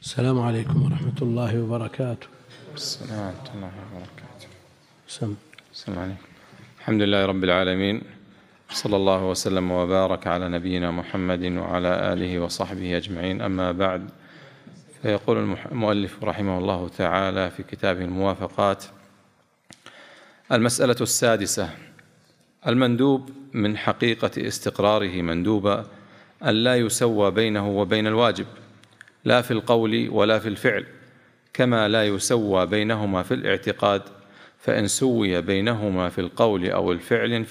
السلام عليكم ورحمة الله وبركاته. السلام ورحمة الله وبركاته. السلام عليكم. الحمد لله رب العالمين، صلى الله وسلم وبارك على نبينا محمد وعلى آله وصحبه أجمعين، أما بعد. فيقول المؤلف رحمه الله تعالى في كتابه الموافقات: المسألة السادسة: المندوب من حقيقة استقراره مندوبا أن لا يسوى بينه وبين الواجب، لا في القول ولا في الفعل، كما لا يسوى بينهما في الاعتقاد، فإن سوي بينهما في القول أو الفعل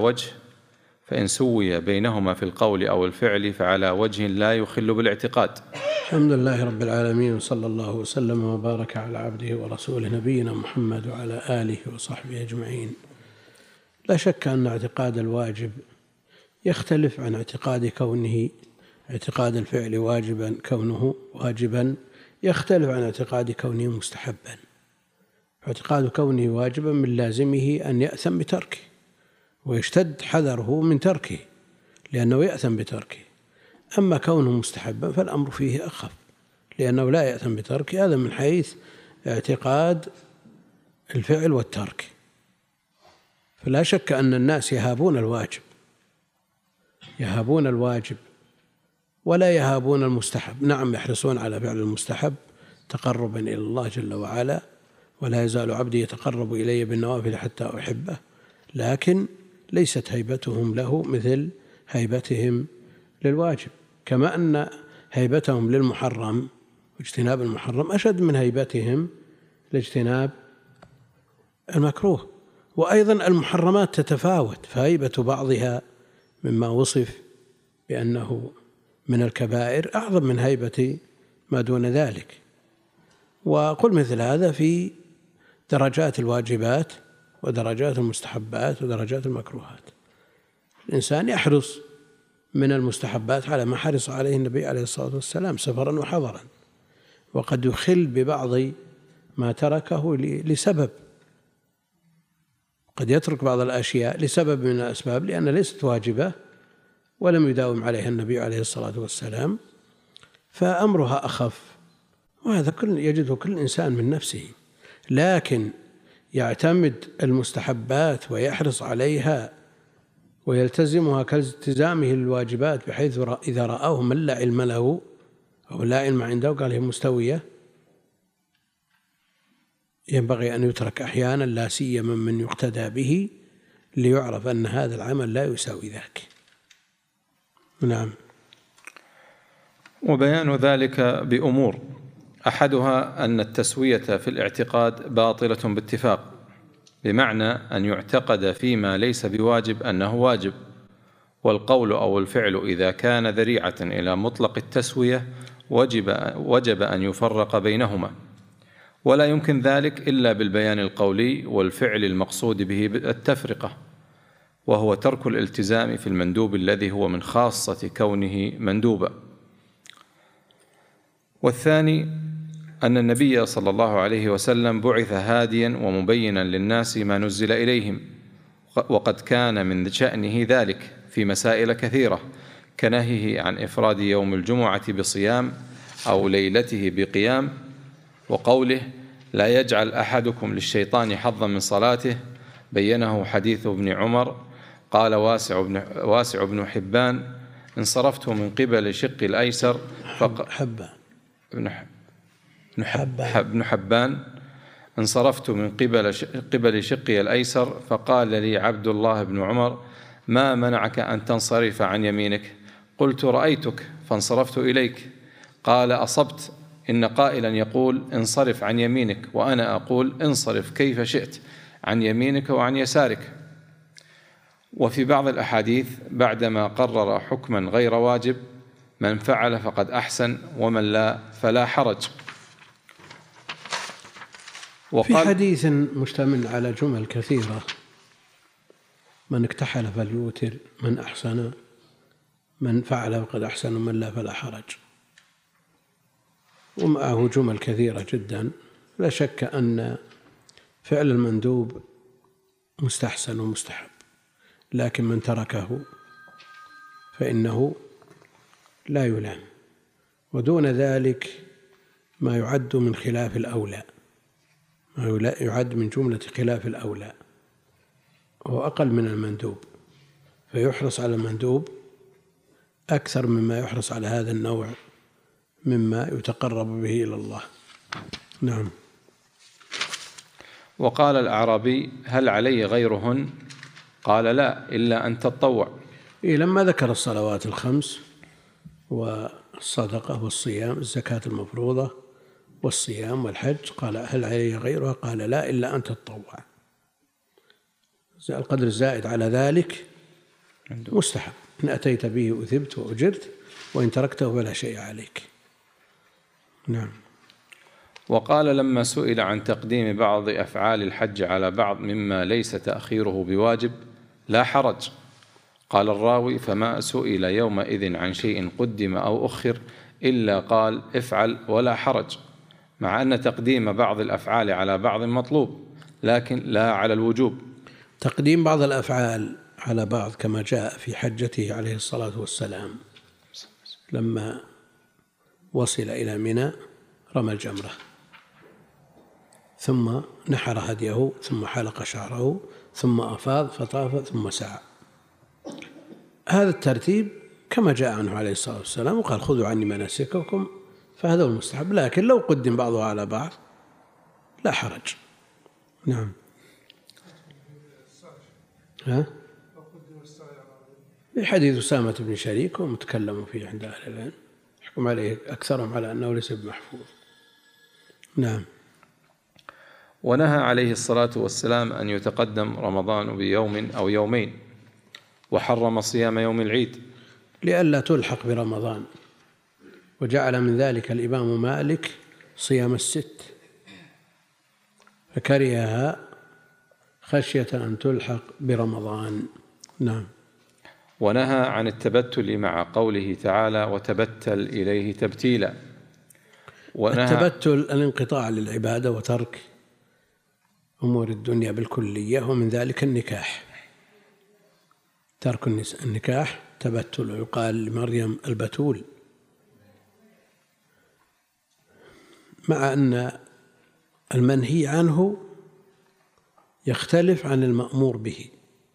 فعلى وجه لا يخل بالاعتقاد. الحمد لله رب العالمين، وصلى الله وسلم وبارك على عبده ورسوله نبينا محمد وعلى آله وصحبه أجمعين. لا شك أن اعتقاد الواجب يختلف عن اعتقاد الفعل واجبا، كونه واجبا يختلف عن اعتقاد كونه مستحبا. اعتقاد كونه واجبا من لازمه أن يأثم بتركه، ويشتد حذره من تركه لأنه يأثم بتركه. أما كونه مستحبا فالأمر فيه أخف، لأنه لا يأثم بتركه. هذا من حيث اعتقاد الفعل والترك. فلا شك أن الناس يهابون الواجب ولا يهابون المستحب. نعم، يحرصون على فعل المستحب تقربا إلى الله جل وعلا، ولا يزال عبدي يتقرب إلي بالنوافل حتى أحبه، لكن ليست هيبتهم له مثل هيبتهم للواجب، كما أن هيبتهم للمحرم واجتناب المحرم أشد من هيبتهم لاجتناب المكروه. وأيضا المحرمات تتفاوت، فهيبة بعضها مما وصف بأنه من الكبائر أعظم من هيبة ما دون ذلك. وقل مثل هذا في درجات الواجبات ودرجات المستحبات ودرجات المكروهات. الإنسان يحرص من المستحبات على ما حرص عليه النبي عليه الصلاة والسلام سفرا وحضرا، وقد يخل ببعض ما تركه لسبب، قد يترك بعض الأشياء لسبب من الأسباب لأن ليست واجبة ولم يداوم عليها النبي عليه الصلاة والسلام، فأمرها أخف. وهذا يجده كل إنسان من نفسه، لكن يعتمد المستحبات ويحرص عليها ويلتزمها كالتزامه للواجبات، بحيث إذا رآه من لا علم له أو لا علم عنده قال هي مستوية، ينبغي أن يترك أحيانا، لا سيما من يقتدى به، ليعرف أن هذا العمل لا يساوي ذاك. نعم. وبيان ذلك بأمور: أحدها أن التسوية في الاعتقاد باطلة باتفاق، بمعنى أن يعتقد فيما ليس بواجب أنه واجب، والقول أو الفعل إذا كان ذريعة إلى مطلق التسوية وجب أن يفرق بينهما، ولا يمكن ذلك إلا بالبيان القولي والفعل المقصود به التفرقة، وهو ترك الالتزام في المندوب الذي هو من خاصة كونه مندوبا. والثاني أن النبي صلى الله عليه وسلم بعث هاديا ومبينا للناس ما نزل إليهم، وقد كان من شأنه ذلك في مسائل كثيرة، كنهيه عن إفراد يوم الجمعة بصيام أو ليلته بقيام، وقوله: لا يجعل أحدكم للشيطان حظا من صلاته، بينه حديث ابن عمر. قال واسع بن حبان: انصرفت من قبل شق الأيسر ابن حبان انصرفت من قبل شقي الأيسر، فقال لي عبد الله بن عمر: ما منعك أن تنصرف عن يمينك؟ قلت: رأيتك فانصرفت إليك. قال: أصبت، إن قائلا يقول انصرف عن يمينك، وأنا أقول انصرف كيف شئت عن يمينك وعن يسارك. وفي بعض الأحاديث بعدما قرر حكما غير واجب: من فعل فقد أحسن، ومن لا فلا حرج. في حديث مشتمل على جمل كثيرة: من اكتحل فليوتر، من فعل فقد أحسن، ومن لا فلا حرج، ومعه جمل كثيرة جدا. لا شك أن فعل المندوب مستحسن ومستحب، لكن من تركه فإنه لا يلام. ودون ذلك ما يعد من خلاف الأولى، ما يعد من جملة خلاف الأولى، هو أقل من المندوب، فيحرص على المندوب أكثر مما يحرص على هذا النوع مما يتقرب به إلى الله. نعم. وقال الأعرابي: هل علي غيرهن؟ قال: لا، إلا أن تطوع. لما ذكر الصلوات الخمس والصدقة والصيام، الزكاة المفروضة والصيام والحج، قال: هل علي غيرها؟ قال: لا، إلا أن تطوع. القدر الزائد على ذلك مستحب، إن أتيت به أثبت وأجرت، وإن تركته فلا شيء عليك. نعم. وقال لما سئل عن تقديم بعض أفعال الحج على بعض مما ليس تأخيره بواجب: لا حرج. قال الراوي: فما سئل يومئذ عن شيء قدم أو أخر إلا قال: افعل ولا حرج، مع أن تقديم بعض الأفعال على بعض مطلوب، لكن لا على الوجوب. تقديم بعض الأفعال على بعض كما جاء في حجته عليه الصلاة والسلام، لما وصل إلى منى رمى الجمرة، ثم نحر هديه، ثم حلق شعره، ثم أفاض فطاف، ثم سعى. هذا الترتيب كما جاء عنه عليه الصلاة والسلام، وقال: خذوا عني مناسككم، فهذا هو المستحب، لكن لو قدم بعضها على بعض لا حرج. نعم. حديث أسامة بن شريك ومتكلم فيه عند أهل العلم، يحكم عليه أكثرهم على أنه ليس بمحفوظ. نعم. ونهى عليه الصلاة والسلام أن يتقدم رمضان بيوم أو يومين، وحرم صيام يوم العيد لئلا تلحق برمضان، وجعل من ذلك الإمام مالك صيام الست، فكرهها خشية أن تلحق برمضان. نعم. ونهى عن التبتل مع قوله تعالى: وتبتل إليه تبتيلا. التبتل الانقطاع للعبادة وترك أمور الدنيا بالكلية، ومن ذلك النكاح، ترك النكاح تبتل، ويقال لمريم البتول، مع أن المنهي عنه يختلف عن المأمور به.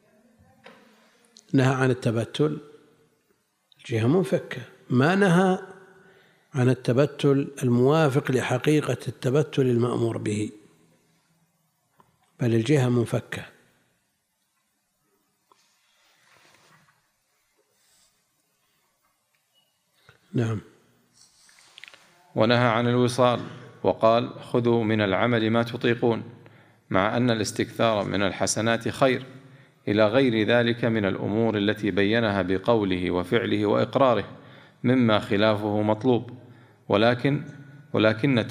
نهى عن التبتل جهة منفكة، ما نهى عن التبتل الموافق لحقيقة التبتل المأمور به، بل الجهة منفكة. نعم. ونهى عن الوصال، وقال: خذوا من العمل ما تطيقون، مع أن الاستكثار من الحسنات خير، إلى غير ذلك من الأمور التي بينها بقوله وفعله وإقراره، مما خلافه مطلوب، ولكن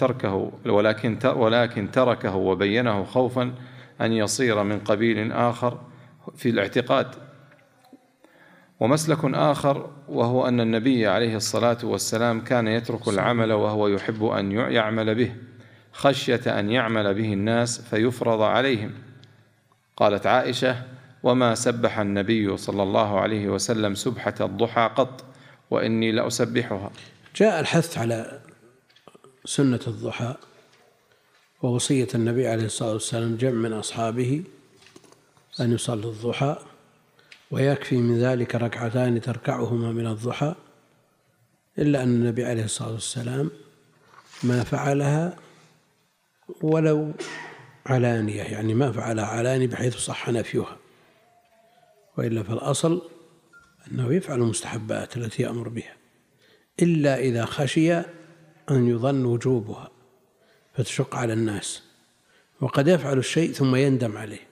تركه وبينه خوفا أن يصير من قبيل آخر في الاعتقاد. ومسلك آخر، وهو أن النبي عليه الصلاة والسلام كان يترك العمل وهو يحب أن يعمل به، خشية أن يعمل به الناس فيفرض عليهم. قالت عائشة: وما سبح النبي صلى الله عليه وسلم سبحة الضحى قط، وإني لأسبحها. جاء الحث على سنة الضحى ووصية النبي عليه الصلاة والسلام جمع من أصحابه أن يصلوا الضحى، ويكفي من ذلك ركعتان تركعهما من الضحى، إلا أن النبي عليه الصلاة والسلام ما فعلها ولو علانية، يعني ما فعلها علاني بحيث صح نفيها، وإلا فالأصل أنه يفعل المستحبات التي يأمر بها، إلا إذا خشي أن يظن وجوبها فتشق على الناس، وقد يفعل الشيء ثم يندم عليه،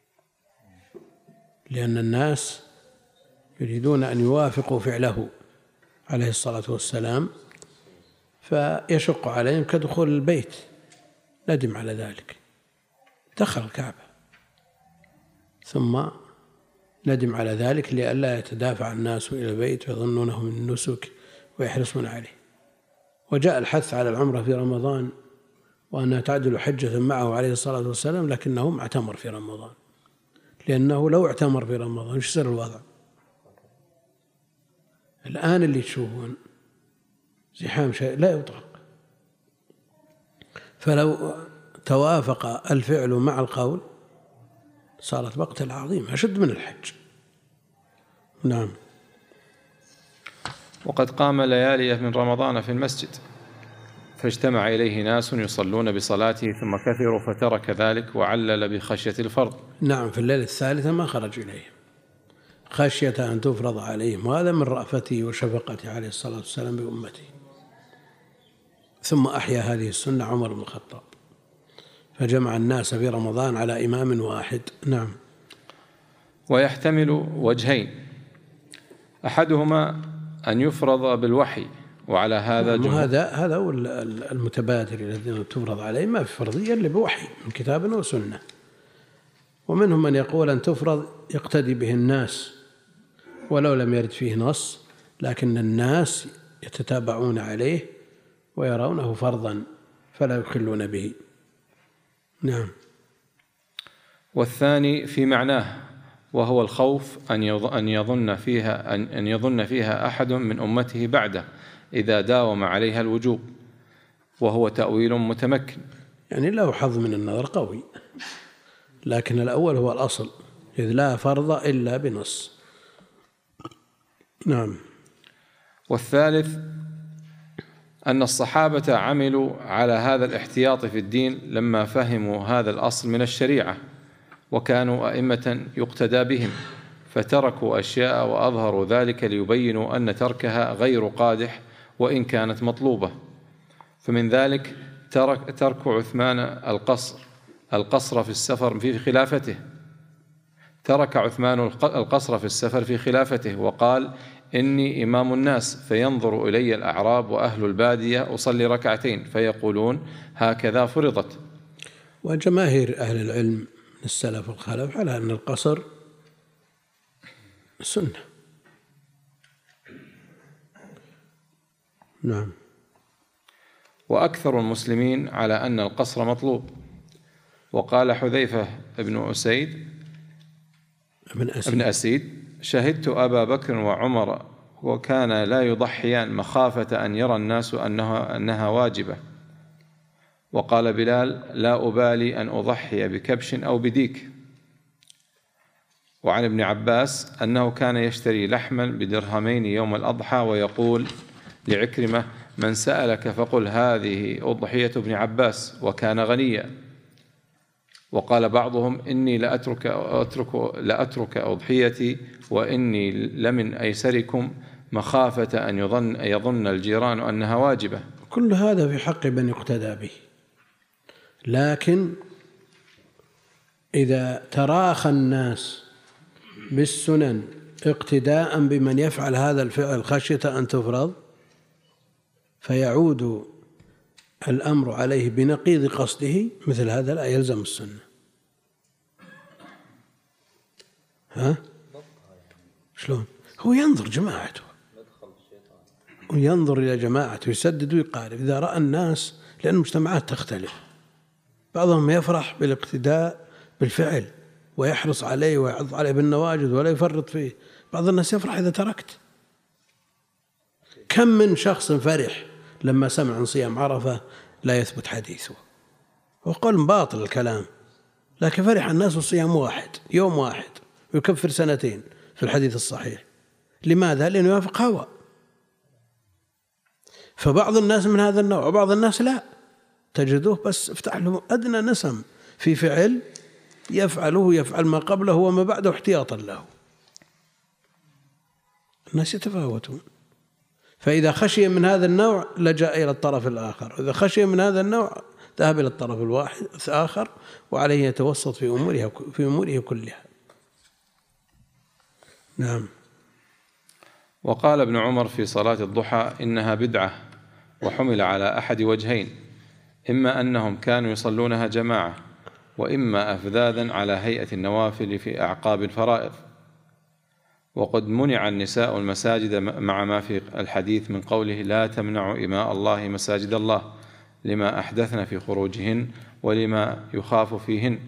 لأن الناس يريدون أن يوافقوا فعله عليه الصلاة والسلام، فيشق عليهم كدخول البيت، ندم على ذلك، دخل الكعبة ثم ندم على ذلك لئلا يتدافع الناس إلى البيت ويظنونه من النسك ويحرصون عليه. وجاء الحث على العمرة في رمضان وأنها تعدل حجة معه عليه الصلاة والسلام، لكنه ما اعتمر في رمضان، لأنه لو اعتمر في رمضان ايش يصير الوضع؟ الآن اللي تشوفون زحام شيء لا يطاق، فلو توافق الفعل مع القول صارت مقتل عظيم أشد من الحج. نعم. وقد قام ليالي من رمضان في المسجد فاجتمع إليه ناس يصلون بصلاته ثم كثروا فترك ذلك وعلل بخشية الفرض. نعم، في الليلة الثالثة ما خرج إليهم خشية أن تفرض عليهم، وهذا من رأفته وشفقته عليه الصلاة والسلام بأمته. ثم أحيا هذه السنة عمر بن الخطاب فجمع الناس في رمضان على إمام واحد. نعم. ويحتمل وجهين، أحدهما أن يفرض بالوحي، وعلى هذا هذا هو المتبادر الذين تفرض عليه، ما في فرضية إلا بوحي من كتاب وسنة. ومنهم من يقول أن تفرض يقتدي به الناس ولو لم يرد فيه نص، لكن الناس يتتابعون عليه ويرونه فرضا فلا يخلون به. نعم. والثاني في معناه، وهو الخوف أن يظن فيها أحد من أمته بعده إذا داوم عليها الوجوب، وهو تأويل متمكن. يعني له حظ من النظر قوي، لكن الأول هو الأصل، إذ لا فرض إلا بنص. نعم. والثالث أن الصحابة عملوا على هذا الاحتياط في الدين لما فهموا هذا الأصل من الشريعة، وكانوا أئمة يقتدى بهم، فتركوا أشياء وأظهروا ذلك ليبينوا أن تركها غير قادح وإن كانت مطلوبة. فمن ذلك ترك عثمان القصر في السفر في خلافته، ترك عثمان القصر في السفر في خلافته وقال: إني إمام الناس فينظر إلي الأعراب وأهل البادية أصلي ركعتين فيقولون هكذا فرضت. وجماهير أهل العلم من السلف والخلف على أن القصر سنة. نعم. وأكثر المسلمين على أن القصر مطلوب. وقال حذيفة بن أسيد: شهدت أبا بكر وعمر وكان لا يضحيان مخافة أن يرى الناس أنها واجبة. وقال بلال: لا أبالي أن أضحي بكبش أو بديك. وعن ابن عباس أنه كان يشتري لحما بدرهمين يوم الأضحى ويقول لعكرمة: من سألك فقل هذه أضحية ابن عباس، وكان غنيا. وقال بعضهم: إني لأترك أضحيتي وإني لمن أيسركم مخافة أن يظن الجيران أنها واجبة. كل هذا في حق من يقتدى به، لكن إذا تراخى الناس بالسنن اقتداء بمن يفعل هذا الفعل خشية أن تفرض، فيعود الأمر عليه بنقيض قصده، مثل هذا لا يلزم السنة. شلون؟ هو ينظر جماعته وينظر إلى جماعته يسدد ويقارب. إذا رأى الناس، لأن المجتمعات تختلف، بعضهم يفرح بالاقتداء بالفعل ويحرص عليه ويعض عليه بالنواجذ ولا يفرط فيه، بعض الناس يفرح إذا تركت. كم من شخص فرح لما سمع عن صيام عرفة لا يثبت حديثه، وقال باطل الكلام، لكن فرح الناس بالصيام واحد يوم واحد ويكفر سنتين في الحديث الصحيح. لماذا؟ لأنه يوافق هوى. فبعض الناس من هذا النوع وبعض الناس لا، تجدوه بس افتح له أدنى نسم في فعل يفعل ما قبله وما بعده احتياطا له. الناس يتفاوتون، فإذا خشي من هذا النوع لجأ إلى الطرف الآخر، وإذا خشي من هذا النوع ذهب إلى الطرف الآخر، وعليه يتوسط في أموره كلها. نعم. وقال ابن عمر في صلاة الضحى: إنها بدعة، وحمل على أحد وجهين: إما أنهم كانوا يصلونها جماعة، وإما أفذاذا على هيئة النوافل في أعقاب الفرائض. وقد منع النساء المساجد مع ما في الحديث من قوله: لا تمنعوا إماء الله مساجد الله، لما أحدثن في خروجهن ولما يخاف فيهن.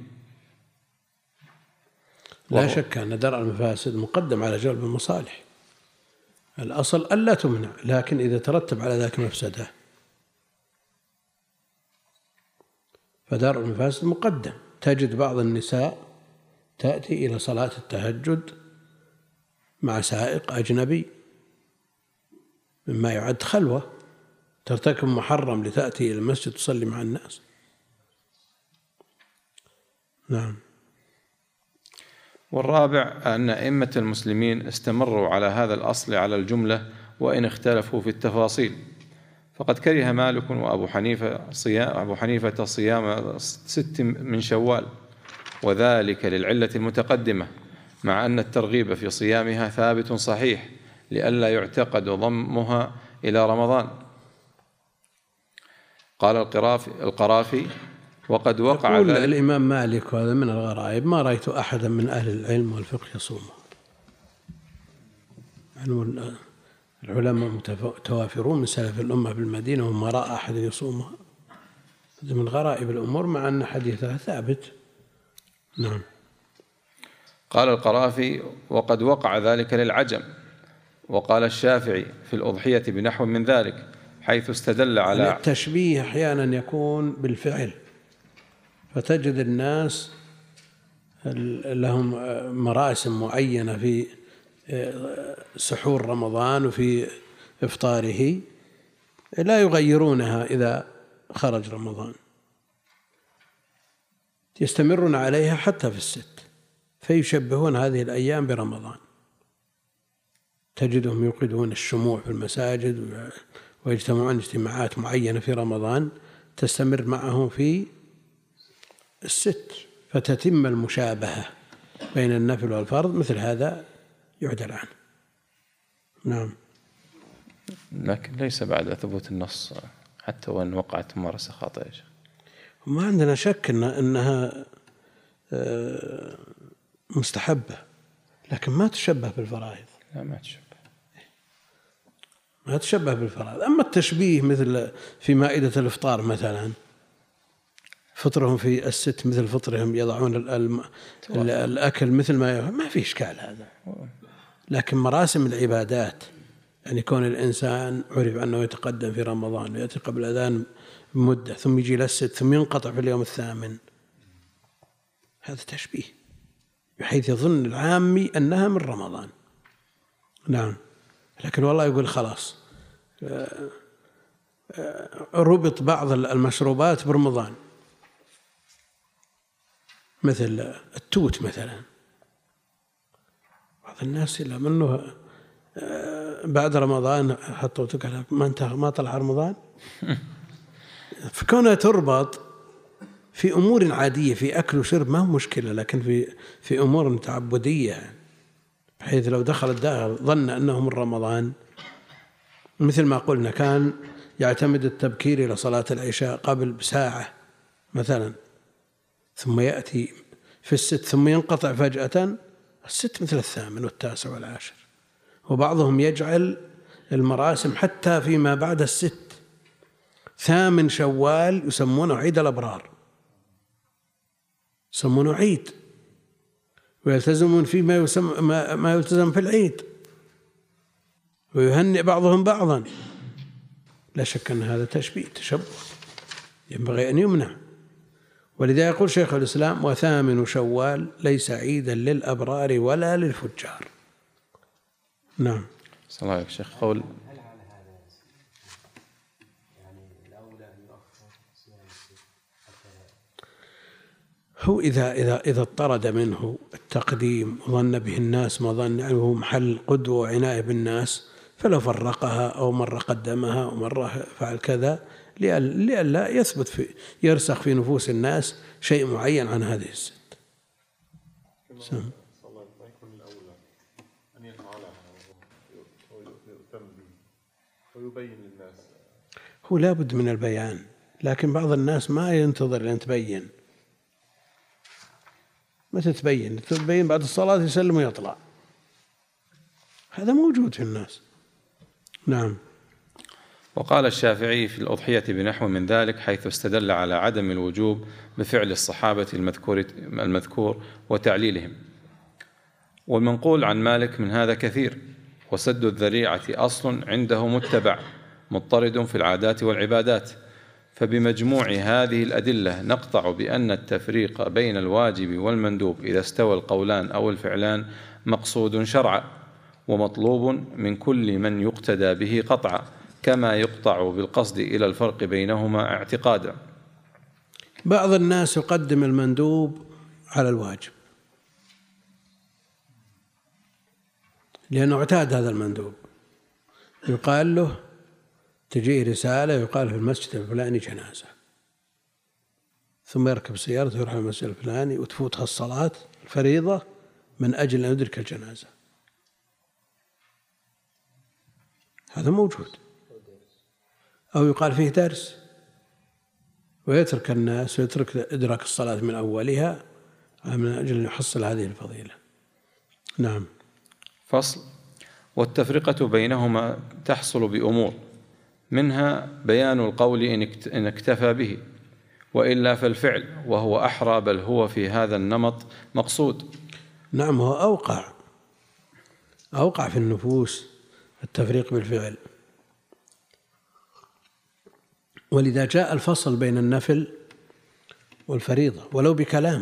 لا شك أن درء المفاسد مقدم على جلب المصالح. الأصل ألا تمنع، لكن إذا ترتب على ذلك مفسدة فدرء المفاسد مقدم. تجد بعض النساء تأتي إلى صلاة التهجد مع سائق أجنبي مما يعد خلوة، ترتكب محرم لتأتي إلى المسجد تصلي مع الناس. نعم. والرابع أن أئمة المسلمين استمروا على هذا الأصل على الجملة وإن اختلفوا في التفاصيل، فقد كره مالك وأبو حنيفة صيام 6 من شوال، وذلك للعلة المتقدمة، مع أن الترغيب في صيامها ثابت صحيح لئلا يعتقد ضمها إلى رمضان. قال القرافي: وقد وقع يقول ذلك. الإمام مالك، وهذا من الغرائب، ما رأيت أحدا من أهل العلم والفقه يصومه. يعني العلماء متوافرون من سلف الأمة بالمدينة وما رأى أحد يصومها. هذا من غرائب الأمور مع أن حديثها ثابت. نعم. قال القرافي: وقد وقع ذلك للعجم. وقال الشافعي في الأضحية بنحو من ذلك، حيث استدل على التشبيه أحيانا يكون بالفعل، فتجد الناس لهم مراسم معينة في سحور رمضان وفي إفطاره لا يغيرونها إذا خرج رمضان، يستمرون عليها حتى في ال6، فيشبهون هذه الأيام برمضان. تجدهم يوقدون الشموع في المساجد ويجتمعون اجتماعات معينة في رمضان تستمر معهم في ال6، فتتم المشابهة بين النفل والفرض. مثل هذا يعدل عنه. نعم. لكن ليس بعد ثبوت النص حتى وإن وقعت ممارسة خاطئة. وما عندنا شك أنها مستحبة، لكن ما تشبه بالفرائض. لا، ما تشبه بالفرائض. أما التشبيه مثل في مائدة الإفطار مثلا، فطرهم في ال6 مثل فطرهم، يضعون الأكل مثل ما في إشكال هذا. لكن مراسم العبادات، يعني كون الإنسان عرف أنه يتقدم في رمضان ويأتي قبل الأذان بمدة ثم يجي ل6 ثم ينقطع في اليوم الثامن، هذا تشبيه بحيث يظن العامي أنها من رمضان. نعم. لكن والله يقول خلاص ربط بعض المشروبات برمضان، مثل التوت مثلا. بعض الناس إلا منه بعد رمضان حطوا تكلم ما طلع رمضان. فكونها تربط في أمور عادية، في أكل وشرب ما هو مشكلة، لكن في أمور تعبدية، بحيث لو دخل الداخل ظن أنه من رمضان. مثل ما قلنا كان يعتمد التبكير إلى صلاة العشاء قبل بساعة مثلا، ثم يأتي في ال6 ثم ينقطع فجأة. ال6 مثل الثامن والتاسع والعاشر. وبعضهم يجعل المراسم حتى فيما بعد ال6. 8 شوال يسمونه عيد الأبرار، يسمونه عيد، ويلتزمون فيه ما يلتزم في العيد، ويهنئ بعضهم بعضا. لا شك أن هذا تشبه ينبغي أن يمنع. ولذا يقول شيخ الإسلام: و8 شوال ليس عيدا للأبرار ولا للفجار. نعم. صلى الله عليه شيخ. قول هو إذا اضطرد منه التقديم وظن به الناس ما ظن، يعني هو محل قدوة وعناية بالناس، فلو فرقها أو مرة قدمها ومرة فعل كذا لئلا يثبت يرسخ في نفوس الناس شيء معين عن هذه ال6. هو لا بد من البيان، لكن بعض الناس ما ينتظر لأن تبين. متى تبين بعد الصلاة يسلم ويطلع، هذا موجود في الناس. نعم. وقال الشافعي في الأضحية بنحو من ذلك، حيث استدل على عدم الوجوب بفعل الصحابة المذكور وتعليلهم. والمنقول عن مالك من هذا كثير. وسد الذريعة أصل عنده متبع مضطرد في العادات والعبادات، فبمجموع هذه الأدلة نقطع بأن التفريق بين الواجب والمندوب إذا استوى القولان أو الفعلان مقصود شرعا ومطلوب من كل من يقتدى به قطعا، كما يقطع بالقصد إلى الفرق بينهما اعتقادا. بعض الناس يقدم المندوب على الواجب لأنه اعتاد هذا المندوب، يقال له تجيه رسالة يقال في المسجد الفلاني جنازة، ثم يركب سيارته يروح المسجد الفلاني وتفوتها الصلاة الفريضة من أجل أن يدرك الجنازة. هذا موجود. أو يقال فيه درس ويترك الناس ويترك إدراك الصلاة من أولها من أجل أن يحصل هذه الفضيلة. نعم. فصل. والتفرقة بينهما تحصل بأمور، منها بيان القول إن اكتفى به، وإلا فالفعل وهو أحرى، بل هو في هذا النمط مقصود. نعم، هو أوقع في النفوس التفريق بالفعل، ولذا جاء الفصل بين النفل والفريضة ولو بكلام.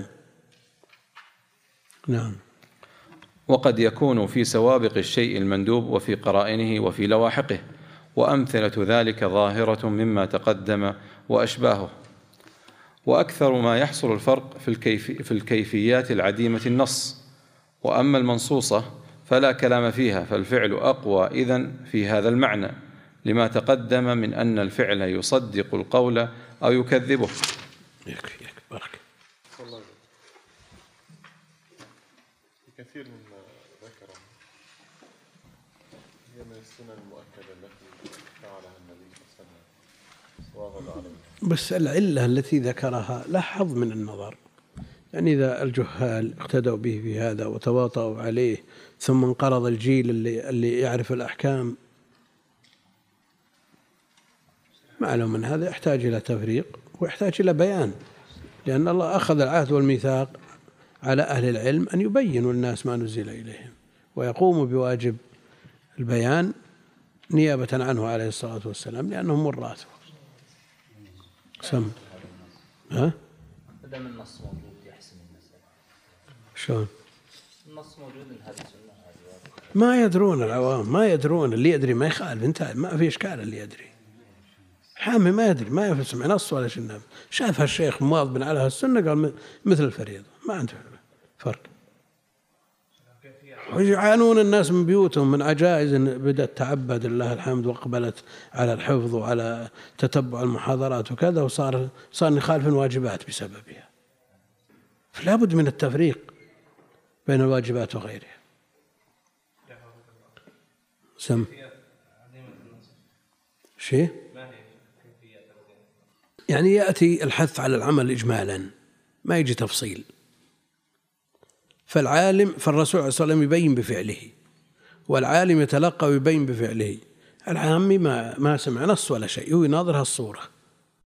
نعم. وقد يكون في سوابق الشيء المندوب وفي قرائنه وفي لواحقه، وأمثلة ذلك ظاهرة مما تقدم وأشباهه. وأكثر ما يحصل الفرق في الكيفيات العديمة النص، وأما المنصوصة فلا كلام فيها، فالفعل أقوى إذن في هذا المعنى لما تقدم من أن الفعل يصدق القول أو يكذبه. يكفي بارك. كثير مما ذكره هي من السنن المؤكدة التي فعلها النبي صلى الله عليه وسلم. بس العلة التي ذكرها لا حظ من النظر، يعني إذا الجهال اقتدوا به في هذا وتواطؤوا عليه ثم انقرض الجيل اللي يعرف الأحكام، معلوم من هذا يحتاج إلى تفريق ويحتاج إلى بيان، لأن الله أخذ العهد والميثاق على أهل العلم أن يبينوا الناس ما نزل إليهم ويقوموا بواجب البيان نيابة عنه عليه الصلاة والسلام، لأنهم وراثه. سم. ها؟ بدل من النص موجود يحسن المسألة. شلون؟ النص موجود من هذه السنة هذه. ما يدرون العوام، ما يدرون، اللي يدري ما يخالف، انتهى، ما في إشكال. اللي يدري حامي ما يدري، ما يسمع نص ولا شيء، شافها الشيخ مواظب على السنة قال مثل الفريضة، ما عنده فرق. ويعانون الناس من بيوتهم من عجائز بدأت تعبد الله الحمد وأقبلت على الحفظ وعلى تتبع المحاضرات وكذا، وصار يخالف الواجبات بسببها. فلا بد من التفريق بين الواجبات وغيرها. سم شيء يعني يأتي الحث على العمل إجمالا، ما يجي تفصيل. فالرسول صلى الله عليه وسلم يبين بفعله، والعالم يتلقى ويبين بفعله. العامي ما سمع نص ولا شيء، هو يناظر هالصورة.